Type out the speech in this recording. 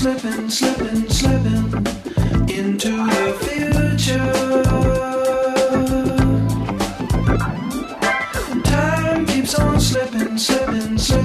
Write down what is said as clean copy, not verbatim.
slipping, slipping, slipping into the future. Time keeps on slipping, slipping, slipping.